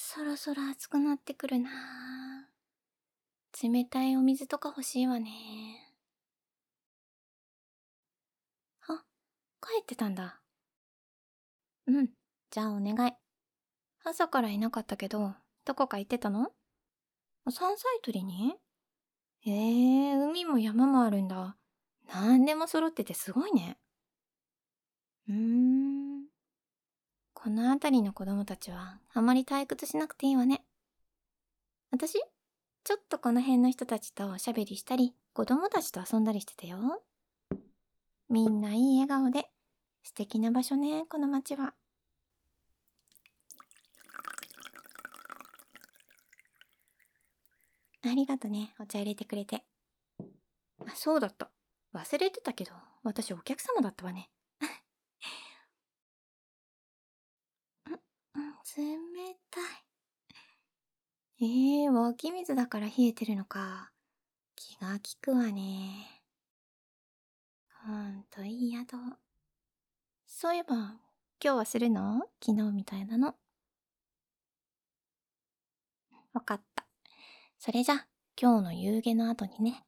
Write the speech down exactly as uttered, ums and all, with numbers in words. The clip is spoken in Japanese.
そろそろ暑くなってくるなぁ。冷たいお水とか欲しいわね。あ、帰ってたんだ。うん、じゃあお願い。朝からいなかったけど、どこか行ってたの？山菜採りに？へえ、海も山もあるんだ。なんでも揃っててすごいね。うーん。この辺りの子供たちはあまり退屈しなくていいわね。私ちょっとこの辺の人たちとおしゃべりしたり、子供たちと遊んだりしてたよ。みんないい笑顔で、素敵な場所ね、この街は。ありがとね、お茶入れてくれて。あ、そうだった。忘れてたけど、私お客様だったわね。ん、冷たい。えー、湧き水だから冷えてるのか。気が利くわね。ほんといい宿。そういえば、今日はするの？昨日みたいなの。わかった。それじゃ、今日の夕げの後にね。